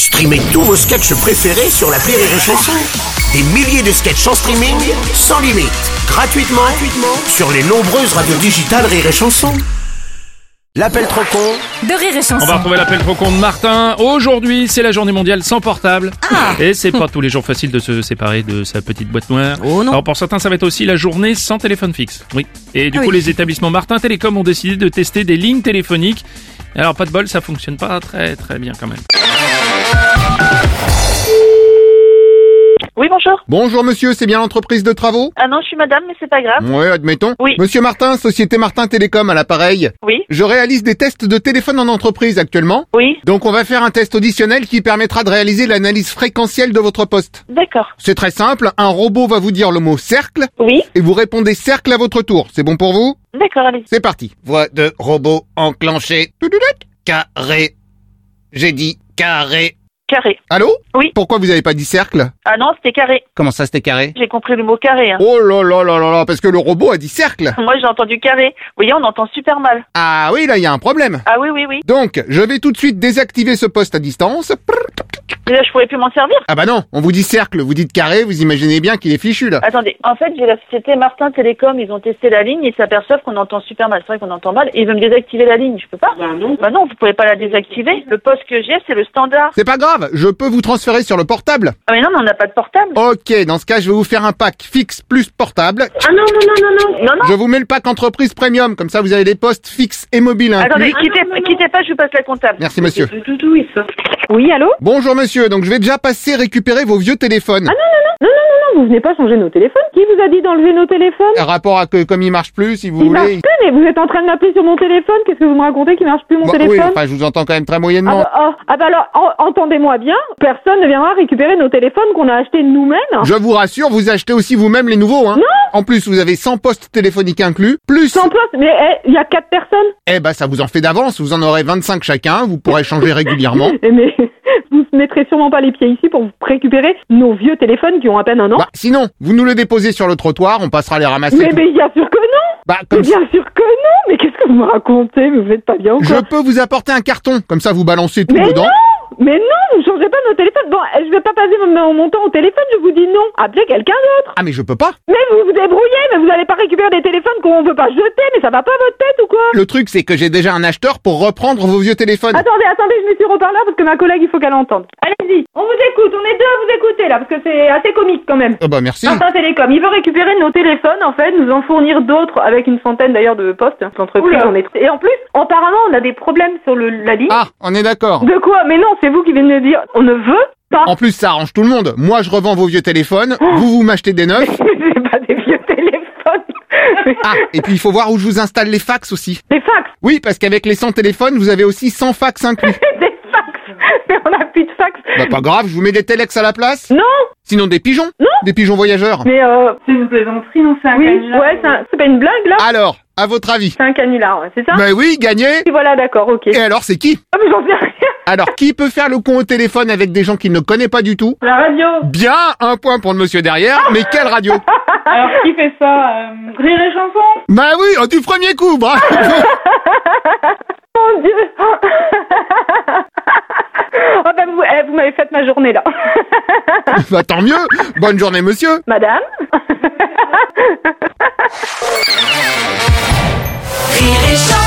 Streamez tous vos sketchs préférés sur l'appli Rire et Chanson. Des milliers de sketchs en streaming, sans limite, gratuitement sur les nombreuses radios digitales Rire et Chanson. L'appel trop con de Rire et Chanson. On va retrouver l'appel trop con de Martin. Aujourd'hui, c'est la journée mondiale sans portable. Et c'est pas tous les jours facile de se séparer de sa petite boîte noire. Oh non. Alors pour certains, ça va être aussi la journée sans téléphone fixe. Oui. Et du coup, les établissements Martin Télécom ont décidé de tester des lignes téléphoniques. Alors pas de bol, ça fonctionne pas très bien quand même. Oui, bonjour. Bonjour monsieur, c'est bien l'entreprise de travaux? Ah non, je suis madame, mais c'est pas grave. Ouais, admettons. Oui. Monsieur Martin, Société Martin Télécom à l'appareil. Oui. Je réalise des tests de téléphone en entreprise actuellement. Oui. Donc on va faire un test auditionnel qui permettra de réaliser l'analyse fréquentielle de votre poste. D'accord. C'est très simple, un robot va vous dire le mot cercle Oui. et vous répondez cercle à votre tour. C'est bon pour vous? D'accord, allez. C'est parti. Voix de robot enclenchée. Carré. J'ai dit carré. Carré. Allô? Oui. Pourquoi vous avez pas dit cercle? Ah non, c'était carré. Comment ça c'était carré? J'ai compris le mot carré. Hein. Oh là là là là là, parce que le robot a dit cercle. Moi, j'ai entendu carré. Vous voyez, on entend super mal. Ah oui, là il y a un problème. Ah oui, oui, oui. Donc, je vais tout de suite désactiver ce poste à distance. Et là, je pourrais plus m'en servir. Ah bah non, on vous dit cercle, vous dites carré, vous imaginez bien qu'il est fichu là. Attendez, en fait, j'ai la société Martin Télécom, ils ont testé la ligne, ils s'aperçoivent qu'on entend super mal. C'est vrai qu'on entend mal, et ils veulent me désactiver la ligne, je peux pas? Bah non, vous pouvez pas la désactiver. Le poste que j'ai, c'est le standard. C'est pas grave, je peux vous transférer sur le portable. Ah mais non, mais on n'a pas de portable. Ok, dans ce cas, je vais vous faire un pack fixe plus portable. Ah non, non, non, non, non. Non, non. Je vous mets le pack entreprise premium, comme ça vous avez des postes fixes et mobiles inclus. Attendez, quittez pas, je vous passe la comptable. Merci monsieur. Oui, allô? Bonjour monsieur, donc je vais déjà passer récupérer vos vieux téléphones. Non, vous venez pas changer nos téléphones. Qui vous a dit d'enlever nos téléphones? Rapport à que comme il marche plus, si vous Il marche voulez. plus, mais vous êtes en train de m'appeler sur mon téléphone. Qu'est-ce que vous me racontez qui marche plus mon Bah, oui, téléphone? enfin je vous entends quand même très moyennement. Alors, entendez-moi bien. Personne ne viendra récupérer nos téléphones qu'on a achetés nous-mêmes. Je vous rassure, vous achetez aussi vous-même les nouveaux, hein. Non. En plus, vous avez 100 postes téléphoniques inclus, plus... Sans poste, mais il y a 4 personnes. Eh ben, ça vous en fait d'avance, vous en aurez 25 chacun, vous pourrez changer régulièrement. Mais vous ne mettrez sûrement pas les pieds ici pour récupérer nos vieux téléphones qui ont à peine un an. Bah, sinon, vous nous les déposez sur le trottoir, on passera les ramasser. Mais bien sûr que non. Bah, Mais comme bien sûr que non. Mais qu'est-ce que vous me racontez? Mais vous êtes pas bien ou quoi? je peux vous apporter un carton, comme ça vous balancez tout Mais dedans. Mais non, vous ne changez pas nos téléphones. Bon, je vais pas passer mon montant au téléphone, je vous dis non. Appelez quelqu'un d'autre. Ah, mais je peux pas. Mais vous vous débrouillez, mais vous allez pas récupérer des téléphones qu'on veut pas jeter, mais ça va pas à votre tête ou quoi? Le truc, c'est que j'ai déjà un acheteur pour reprendre vos vieux téléphones. Attendez, je mets sur haut-parleur parce que ma collègue, il faut qu'elle entende. Allez-y, on vous écoute, on est deux à vous écouter là, parce que c'est assez comique quand même. Ah bah, merci. Martin Télécom, il veut récupérer nos téléphones, en fait, nous en fournir d'autres avec une centaine d'ailleurs de postes. L'entreprise en est. Et en plus, apparemment, on a des problèmes sur la ligne. Ah, on est d'accord. De quoi? Mais non, c'est vous qui venez de dire, on ne veut pas. En plus, ça arrange tout le monde. Moi, je revends vos vieux téléphones, vous m'achetez des neufs. C'est pas des vieux téléphones. Ah, et puis il faut voir où je vous installe les fax aussi. Des fax. Oui, parce qu'avec les 100 téléphones, vous avez aussi 100 fax inclus. Des fax. Mais on a plus de fax. Bah pas grave, je vous mets des telex à la place. Non. Sinon des pigeons. Non. Des pigeons voyageurs. Mais C'est une plaisanterie, non, c'est un oui, canular. ouais, c'est pas une blague là. Alors, à votre avis? C'est un canular, ouais, c'est ça? Bah oui, gagné. Et voilà, d'accord, ok. Et alors, c'est qui? Ah mais j'en sais rien. Alors, qui peut faire le con au téléphone avec des gens qu'il ne connaît pas du tout? La radio. Bien, un point pour le monsieur derrière, mais quelle radio? Alors, qui fait ça? Rire et Chanson. Bah oui, oh, du premier coup, bravo. Mon Dieu. Oh ben vous m'avez fait ma journée là. Bah tant mieux. Bonne journée, monsieur. Madame. Rire et Chanson.